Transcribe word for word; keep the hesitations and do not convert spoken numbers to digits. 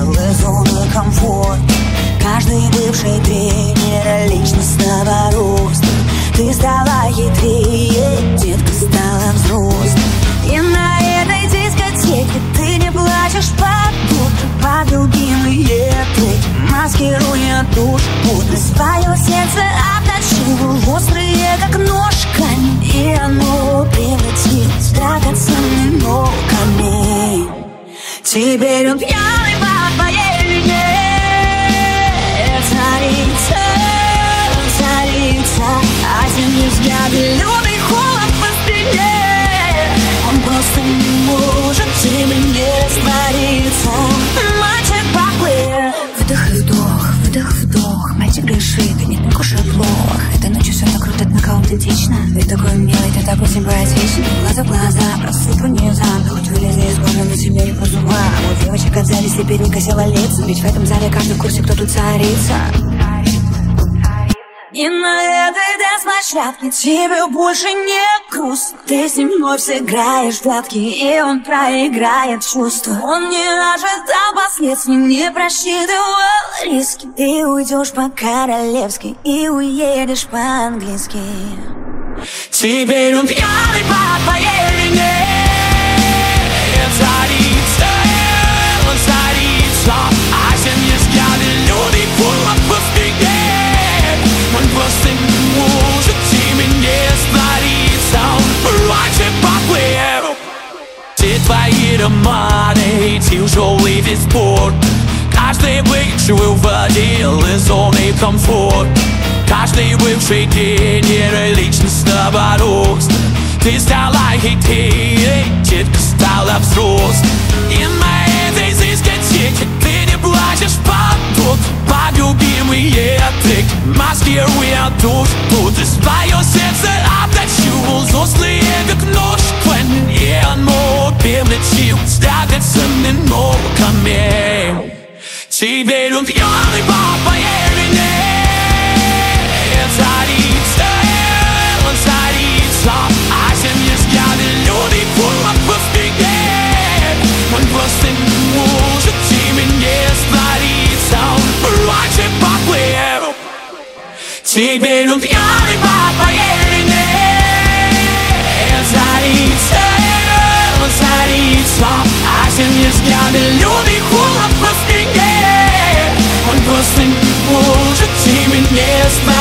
пределы зоны комфорта. Каждый бывший тренер личностного роста. Ты стала хитрее, детка стала взрослой. И на этой дискотеке ты не плачешь под утро, под любимые треки, маскируя душу пудрой. Свое сердце обточил, острые как нож камень, и оно превратилось в драгоценный но камень. Теперь он пьяный по твоей вине. Царица, царица, осенние взгляды, лютый холод по спине. Он просто не может в тебе не раствориться. Мальчик поплыл. Выдох, вдох, выдох, вдох. Мальчик грешит, и нет, не кушай плохо. Этой ночью все так круто, однако аутентично. Ты такой милый, ты такой симпатичный. Глаза в глаза, просыпай не замки. Хоть вылезли из кожи, но тебе не по зубам. У девочек отзались, теперь не косила лица. Ведь в этом зале каждый в курсе, кто тут царица. И на этой дэнс-площадке тебе больше не грустно. Ты с ним вновь сыграешь в гладкий, и он проиграет чувства. Он не ожидал последствий, не просчитывал риски. Ты уйдешь по-королевски и уедешь по-английски. Теперь он пьяный по твоей вине. Царица, он царица, осенние взгляды, люди холод по спине. Он просто не может тебе не раствориться. Он раньше поплыл. Все твои романы, тяжелый весь спорт. Каждый бывший выводил из зоны комфорта. Каждый бывший тренер личностного роста. Ты стала хитрее, детка стала взрослой. И на этой дискотеке ты не плачешь под утро, под любимые треки, маскируя душу пудрой. Свое сердце обточил, злостные как нож камень, и оно превратил в драгоценный но камень. Теперь он пьяный по твоей вине. Царица, он царица, осенние взгляды, люди холод по спине. Он просто не может тебе не раствориться. Он раньше поплыл. Теперь он пьяный по твоей вине. Царица, он царица, осенние взгляды, люди холод по спине. Он просто не может тебе не раствориться.